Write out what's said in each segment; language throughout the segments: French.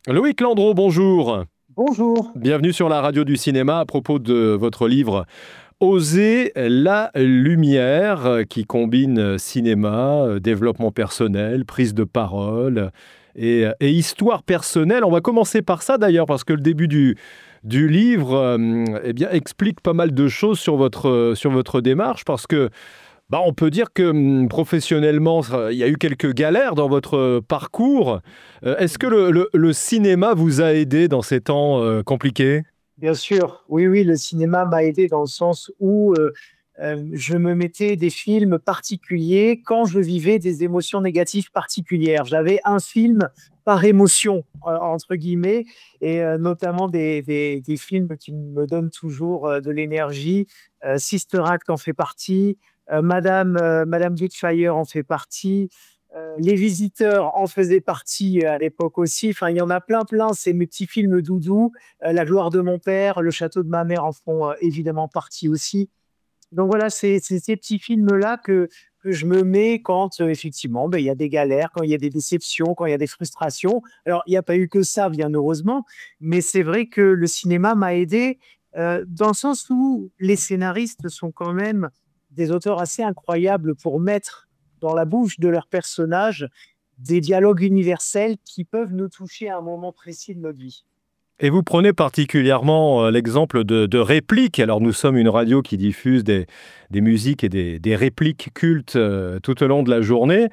Loïc Landreau, bonjour. Bonjour. Bienvenue sur la radio du cinéma à propos de votre livre Oser la lumière qui combine cinéma, développement personnel, prise de parole et histoire personnelle. On va commencer par ça d'ailleurs parce que le début du livre eh bien, explique pas mal de choses sur votre démarche parce que on peut dire que professionnellement, il y a eu quelques galères dans votre parcours. Est-ce que le cinéma vous a aidé dans ces temps compliqués? Bien sûr, oui, oui, le cinéma m'a aidé dans le sens où je me mettais des films particuliers quand je vivais des émotions négatives particulières. J'avais un film par émotion, entre guillemets, et notamment des films qui me donnent toujours de l'énergie. Sister Act en fait partie, Madame Doubtfire en fait partie. Les Visiteurs en faisaient partie à l'époque aussi. Enfin, il y en a plein, plein. C'est mes petits films doudous. La gloire de mon père, Le château de ma mère en font évidemment partie aussi. Donc voilà, c'est ces petits films-là que je me mets quand effectivement, ben, il y a des galères, quand il y a des déceptions, quand il y a des frustrations. Alors, il n'y a pas eu que ça, bien heureusement, mais c'est vrai que le cinéma m'a aidé dans le sens où les scénaristes sont quand même des auteurs assez incroyables pour mettre dans la bouche de leurs personnages des dialogues universels qui peuvent nous toucher à un moment précis de notre vie. Et vous prenez particulièrement l'exemple de répliques. Alors nous sommes une radio qui diffuse des musiques et des répliques cultes tout au long de la journée.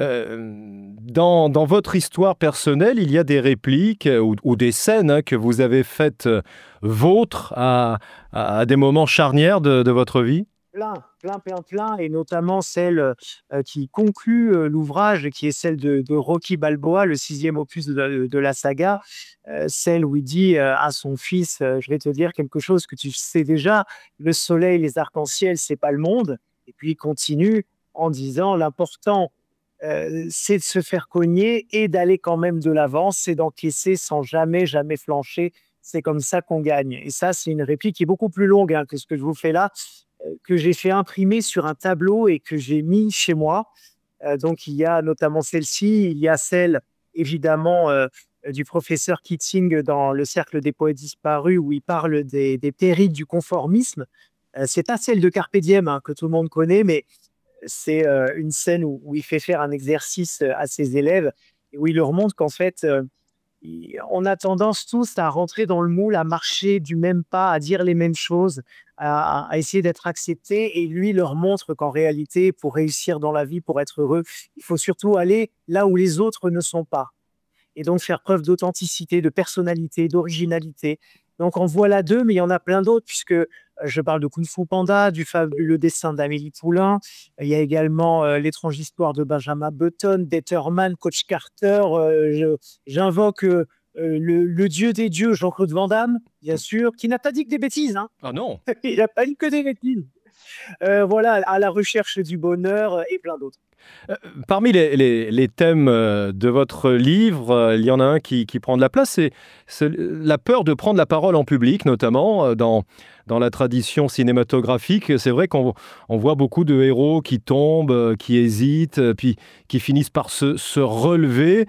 Dans votre histoire personnelle, il y a des répliques ou des scènes que vous avez faites vôtres à des moments charnières de votre vie? Plein, plein, plein, plein, et notamment celle qui conclut l'ouvrage, qui est celle de Rocky Balboa, le sixième opus de la saga, celle où il dit à son fils, je vais te dire quelque chose que tu sais déjà, le soleil, les arcs-en-ciel, c'est pas le monde. Et puis il continue en disant, l'important, c'est de se faire cogner et d'aller quand même de l'avant, c'est d'encaisser sans jamais, jamais flancher. C'est comme ça qu'on gagne. Et ça, c'est une réplique qui est beaucoup plus longue que ce que je vous fais là, que j'ai fait imprimer sur un tableau et que j'ai mis chez moi. Donc, il y a notamment celle-ci, il y a celle, évidemment, du professeur Keating dans Le Cercle des poètes disparus, où il parle des périls du conformisme. C'est pas celle de Carpe Diem, hein, que tout le monde connaît, mais c'est une scène où il fait faire un exercice à ses élèves et où il leur montre qu'en fait, on a tendance tous à rentrer dans le moule, à marcher du même pas, à dire les mêmes choses, à essayer d'être accepté. Et lui leur montre qu'en réalité, pour réussir dans la vie, pour être heureux, il faut surtout aller là où les autres ne sont pas. Et donc faire preuve d'authenticité, de personnalité, d'originalité. Donc en voilà deux, mais il y en a plein d'autres, puisque je parle de Kung Fu Panda, du fabuleux dessin d'Amélie Poulain. Il y a également L'étrange histoire de Benjamin Button, Detterman, Coach Carter. J'invoque le dieu des dieux, Jean-Claude Van Damme, bien sûr, qui n'a pas dit que des bêtises, hein. Ah non. Il n'a pas dit que des bêtises. Voilà, à la recherche du bonheur et plein d'autres. Parmi les thèmes de votre livre, il y en a un qui prend de la place, c'est la peur de prendre la parole en public, notamment dans la tradition cinématographique. C'est vrai qu'on voit beaucoup de héros qui tombent, qui hésitent, puis qui finissent par se relever.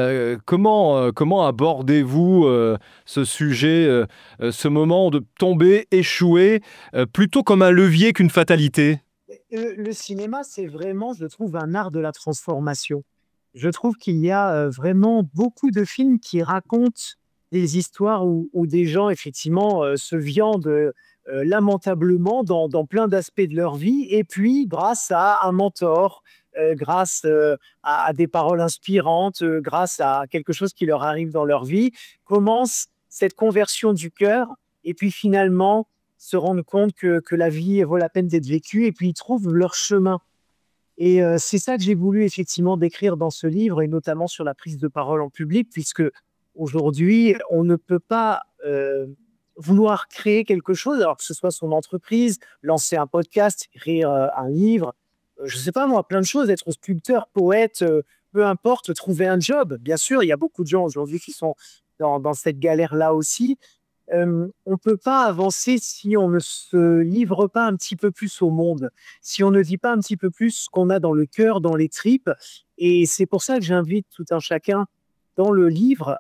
Comment abordez-vous ce sujet, ce moment de tomber, échouer, plutôt comme un levier qu'une fatalité? Le cinéma, c'est vraiment, je trouve, un art de la transformation. Je trouve qu'il y a vraiment beaucoup de films qui racontent des histoires où des gens, effectivement, se viandent lamentablement dans plein d'aspects de leur vie. Et puis, grâce à un mentor, grâce à des paroles inspirantes, grâce à quelque chose qui leur arrive dans leur vie, commence cette conversion du cœur. Et puis, finalement, se rendre compte que la vie vaut la peine d'être vécue, et puis ils trouvent leur chemin. Et c'est ça que j'ai voulu effectivement décrire dans ce livre, et notamment sur la prise de parole en public, puisque aujourd'hui, on ne peut pas vouloir créer quelque chose, alors que ce soit son entreprise, lancer un podcast, écrire un livre, je ne sais pas moi, plein de choses, être sculpteur, poète, peu importe, trouver un job. Bien sûr, il y a beaucoup de gens aujourd'hui qui sont dans cette galère-là aussi. On ne peut pas avancer si on ne se livre pas un petit peu plus au monde, si on ne dit pas un petit peu plus ce qu'on a dans le cœur, dans les tripes. Et c'est pour ça que j'invite tout un chacun dans le livre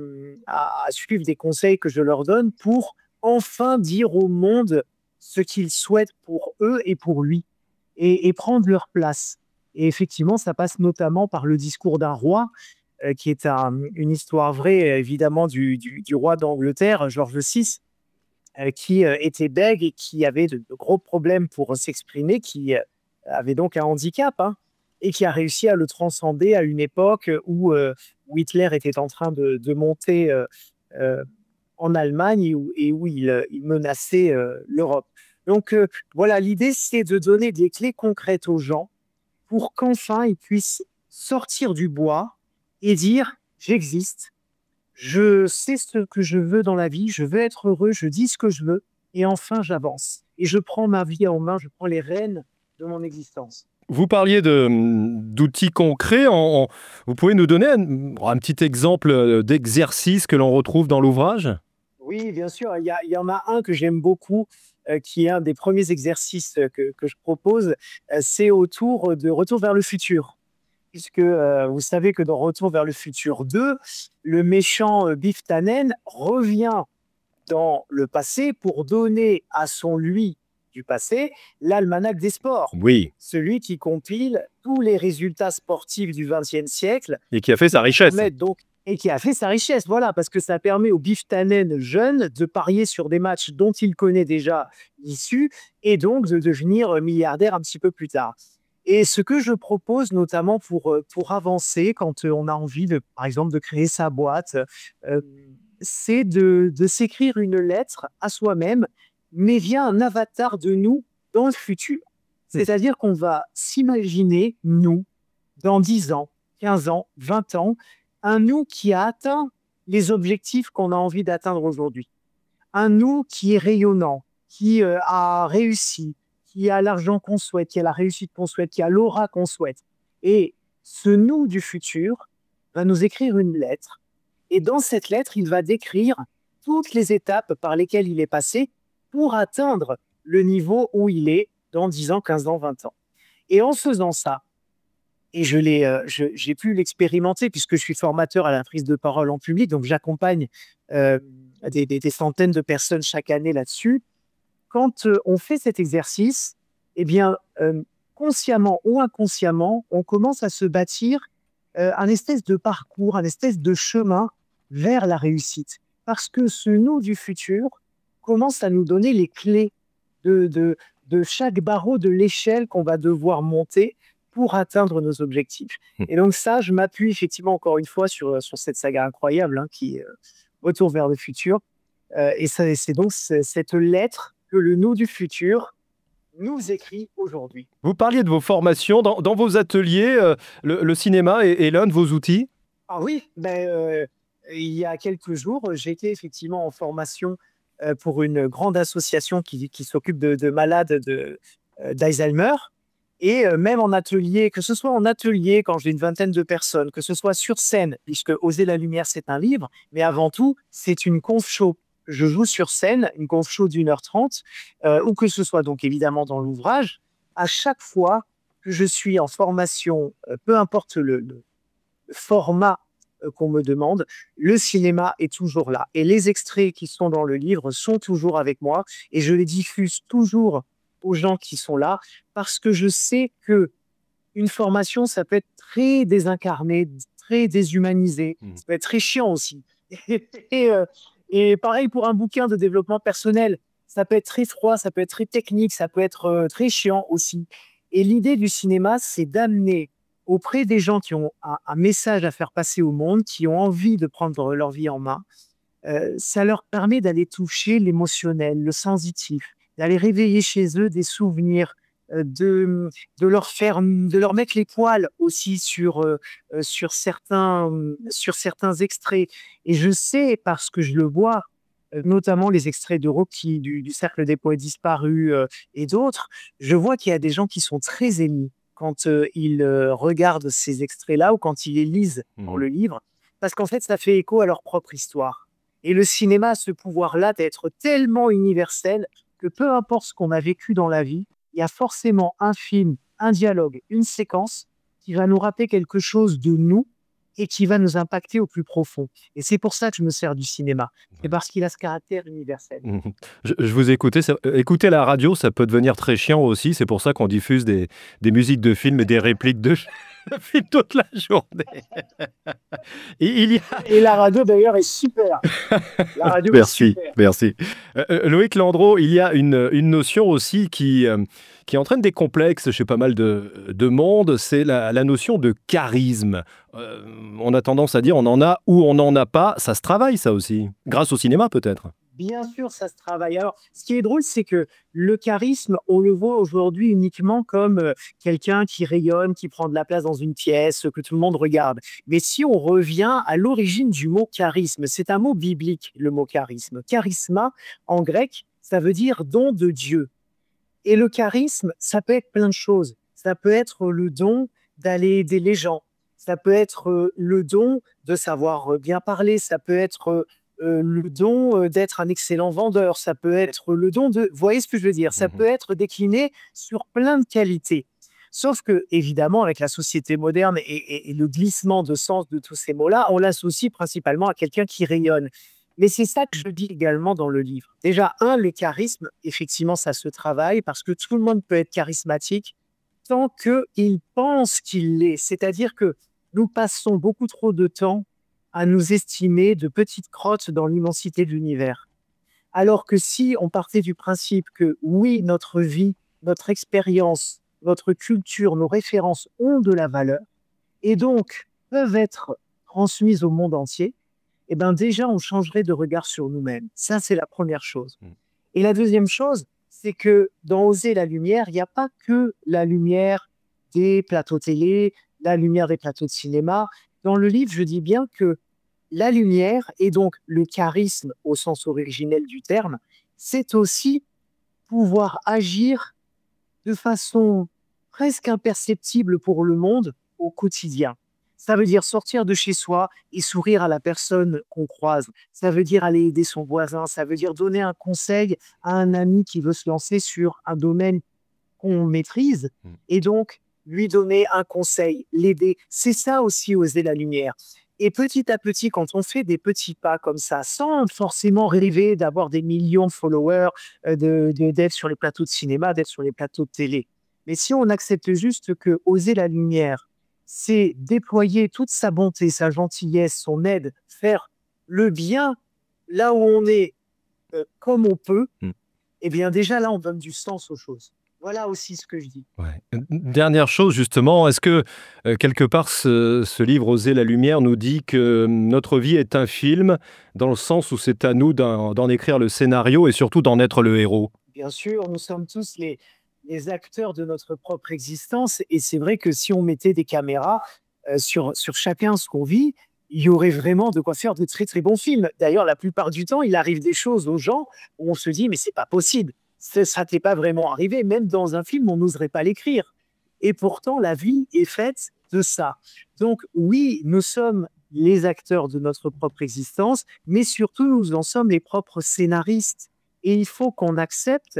à suivre des conseils que je leur donne pour enfin dire au monde ce qu'ils souhaitent pour eux et pour lui et prendre leur place. Et effectivement, ça passe notamment par le discours d'un roi, qui est une histoire vraie, évidemment, du roi d'Angleterre, George VI, qui était bègue et qui avait de gros problèmes pour s'exprimer, qui avait donc un handicap, hein, et qui a réussi à le transcender à une époque où Hitler était en train de monter euh, en Allemagne et où il menaçait l'Europe. Donc voilà, l'idée, c'est de donner des clés concrètes aux gens pour qu'enfin ils puissent sortir du bois et dire, j'existe, je sais ce que je veux dans la vie, je veux être heureux, je dis ce que je veux, et enfin j'avance. Et je prends ma vie en main, je prends les rênes de mon existence. Vous parliez d'outils concrets. Vous pouvez nous donner un petit exemple d'exercice que l'on retrouve dans l'ouvrage? Oui, bien sûr, il y en a un que j'aime beaucoup, qui est un des premiers exercices que je propose, c'est autour de Retour vers le futur. Puisque vous savez que dans Retour vers le futur 2, le méchant Biff Tannen revient dans le passé pour donner à son lui du passé l'almanach des sports, Oui, celui qui compile tous les résultats sportifs du XXe siècle, et qui a fait sa qui richesse. permettent donc et qui a fait sa richesse, voilà, parce que ça permet au Biff Tannen jeune de parier sur des matchs dont il connaît déjà l'issue et donc de devenir milliardaire un petit peu plus tard. Et ce que je propose notamment pour avancer quand on a envie de, par exemple, de créer sa boîte, euh, c'est de s'écrire une lettre à soi-même, mais via un avatar de nous dans le futur. C'est-à-dire qu'on va s'imaginer, nous, dans 10 ans, 15 ans, 20 ans, un nous qui a atteint les objectifs qu'on a envie d'atteindre aujourd'hui. Un nous qui est rayonnant, qui a réussi, qui a l'argent qu'on souhaite, qui a la réussite qu'on souhaite, qui a l'aura qu'on souhaite. Et ce nous du futur va nous écrire une lettre et dans cette lettre, il va décrire toutes les étapes par lesquelles il est passé pour atteindre le niveau où il est dans 10 ans, 15 ans, 20 ans. Et en faisant ça, et j'ai pu l'expérimenter puisque je suis formateur à la prise de parole en public, donc j'accompagne euh, des centaines de personnes chaque année là-dessus. Quand on fait cet exercice, eh bien, consciemment ou inconsciemment, on commence à se bâtir un espèce de parcours, un espèce de chemin vers la réussite. Parce que ce nous du futur commence à nous donner les clés de, de, de chaque barreau de l'échelle qu'on va devoir monter pour atteindre nos objectifs. Et donc ça, je m'appuie effectivement encore une fois sur cette saga incroyable, hein, qui est Retour vers le futur. Et c'est donc cette lettre que le nous du futur nous écrit aujourd'hui. Vous parliez de vos formations. Dans vos ateliers, le cinéma est l'un de vos outils? Ah oui, ben, il y a quelques jours, j'ai été effectivement en formation pour une grande association qui s'occupe de malades d'Alzheimer. Et même en atelier, que ce soit en atelier quand j'ai une vingtaine de personnes, que ce soit sur scène, puisque Oser la lumière, c'est un livre, mais avant tout, c'est une conf show. Je joue sur scène, une conf show d'1h30, ou que ce soit donc évidemment dans l'ouvrage. À chaque fois que je suis en formation, peu importe le format qu'on me demande, le cinéma est toujours là. Et les extraits qui sont dans le livre sont toujours avec moi et je les diffuse toujours aux gens qui sont là parce que je sais que une formation, ça peut être très désincarné, très déshumanisé, ça peut être très chiant aussi. Et, euh, et pareil pour un bouquin de développement personnel, ça peut être très froid, ça peut être très technique, ça peut être très chiant aussi. Et l'idée du cinéma, c'est d'amener auprès des gens qui ont un message à faire passer au monde, qui ont envie de prendre leur vie en main, ça leur permet d'aller toucher l'émotionnel, le sensitif, d'aller réveiller chez eux des souvenirs, de leur mettre les poils aussi sur certains extraits. Et je sais, parce que je le vois, notamment les extraits de Rocky, du Cercle des poètes disparus et d'autres, je vois qu'il y a des gens qui sont très émus quand ils regardent ces extraits-là ou quand ils les lisent dans le livre, parce qu'en fait, ça fait écho à leur propre histoire. Et le cinéma a ce pouvoir-là d'être tellement universel que peu importe ce qu'on a vécu dans la vie, il y a forcément un film, un dialogue, une séquence qui va nous rappeler quelque chose de nous et qui va nous impacter au plus profond. Et c'est pour ça que je me sers du cinéma. C'est parce qu'il a ce caractère universel. Mmh. Je vous écoutais, écouter la radio, ça peut devenir très chiant aussi. C'est pour ça qu'on diffuse des musiques de films et des répliques de films toute la journée. Et il y a Et la radio, d'ailleurs, est super. La radio est Merci, super. merci. Loïc Landreau, il y a une notion aussi qui entraîne des complexes chez pas mal de monde, c'est la notion de charisme. Heu, on a tendance à dire on en a ou on n'en a pas. Ça se travaille ça aussi, grâce au cinéma peut-être? Bien sûr, ça se travaille. Alors, ce qui est drôle, c'est que le charisme, on le voit aujourd'hui uniquement comme quelqu'un qui rayonne, qui prend de la place dans une pièce, que tout le monde regarde. Mais si on revient à l'origine du mot charisme, c'est un mot biblique, le mot charisme. Charisma, en grec, ça veut dire don de Dieu. Et le charisme, ça peut être plein de choses. Ça peut être le don d'aller aider les gens. Ça peut être le don de savoir bien parler. Ça peut être le don d'être un excellent vendeur. Ça peut être le don de... Vous voyez ce que je veux dire? Ça Mmh. peut être décliné sur plein de qualités. Sauf que, évidemment, avec la société moderne et le glissement de sens de tous ces mots-là, on l'associe principalement à quelqu'un qui rayonne. Mais c'est ça que je dis également dans le livre. Déjà, un, le charisme, effectivement, ça se travaille parce que tout le monde peut être charismatique tant qu'il pense qu'il l'est. C'est-à-dire que nous passons beaucoup trop de temps à nous estimer de petites crottes dans l'immensité de l'univers. Alors que si on partait du principe que oui, notre vie, notre expérience, notre culture, nos références ont de la valeur et donc peuvent être transmises au monde entier, eh ben déjà, on changerait de regard sur nous-mêmes. Ça, c'est la première chose. Mmh. Et la deuxième chose, c'est que dans Oser la lumière, il n'y a pas que la lumière des plateaux télé, la lumière des plateaux de cinéma. Dans le livre, je dis bien que la lumière, et donc le charisme au sens originel du terme, c'est aussi pouvoir agir de façon presque imperceptible pour le monde au quotidien. Ça veut dire sortir de chez soi et sourire à la personne qu'on croise. Ça veut dire aller aider son voisin. Ça veut dire donner un conseil à un ami qui veut se lancer sur un domaine qu'on maîtrise Mmh. et donc lui donner un conseil, l'aider. C'est ça aussi oser la lumière. Et petit à petit, quand on fait des petits pas comme ça, sans forcément rêver d'avoir des millions de followers, d'être sur les plateaux de cinéma, d'être sur les plateaux de télé, mais si on accepte juste que oser la lumière, c'est déployer toute sa bonté, sa gentillesse, son aide, faire le bien là où on est, comme on peut, Mmh. eh bien déjà là, on donne du sens aux choses. Voilà aussi ce que je dis. Ouais. Dernière chose justement, est-ce que, quelque part ce livre «Oser la lumière» nous dit que notre vie est un film, dans le sens où c'est à nous d'en écrire le scénario et surtout d'en être le héros? Bien sûr, nous sommes tous les acteurs de notre propre existence et c'est vrai que si on mettait des caméras sur chacun ce qu'on vit, il y aurait vraiment de quoi faire de très très bons films. D'ailleurs, la plupart du temps, il arrive des choses aux gens où on se dit mais c'est pas possible, ça t'est pas vraiment arrivé. Même dans un film, on n'oserait pas l'écrire. Et pourtant, la vie est faite de ça. Donc oui, nous sommes les acteurs de notre propre existence, mais surtout, nous en sommes les propres scénaristes. Et il faut qu'on accepte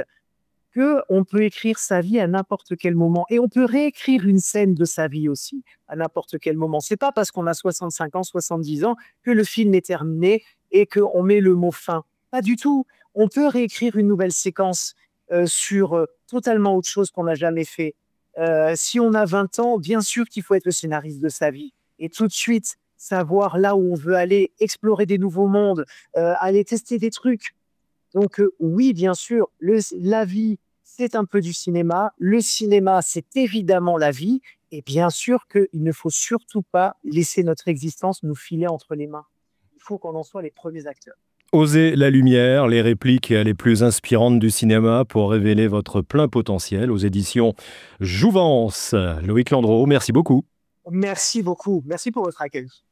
qu'on peut écrire sa vie à n'importe quel moment. Et on peut réécrire une scène de sa vie aussi à n'importe quel moment. C'est pas parce qu'on a 65 ans, 70 ans que le film est terminé et qu'on met le mot fin. Pas du tout. On peut réécrire une nouvelle séquence sur totalement autre chose qu'on n'a jamais fait. Si on a 20 ans, bien sûr qu'il faut être le scénariste de sa vie. Et tout de suite, savoir là où on veut aller, explorer des nouveaux mondes, aller tester des trucs. Donc oui, bien sûr, la vie, c'est un peu du cinéma. Le cinéma, c'est évidemment la vie. Et bien sûr qu'il ne faut surtout pas laisser notre existence nous filer entre les mains. Il faut qu'on en soit les premiers acteurs. Oser la lumière, les répliques les plus inspirantes du cinéma pour révéler votre plein potentiel aux éditions Jouvence. Loïc Landreau, merci beaucoup. Merci beaucoup. Merci pour votre accueil.